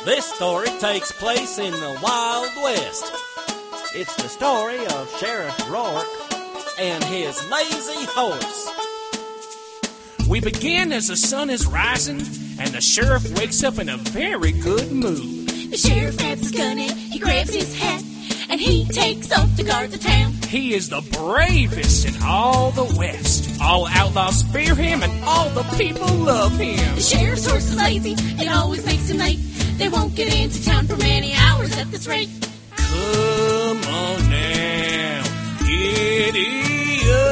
This story takes place in the Wild West. It's the story of Sheriff Rourke and his lazy horse. We begin as the sun is rising, and the sheriff wakes up in a very good mood. The sheriff grabs his gun and he grabs his hat, and he takes off to guard the town. He is the bravest in all the West. All outlaws fear him, and all the people love him. The sheriff's horse is lazy, it always makes him late. They won't get into town for many hours at this rate. Come on now, giddy up.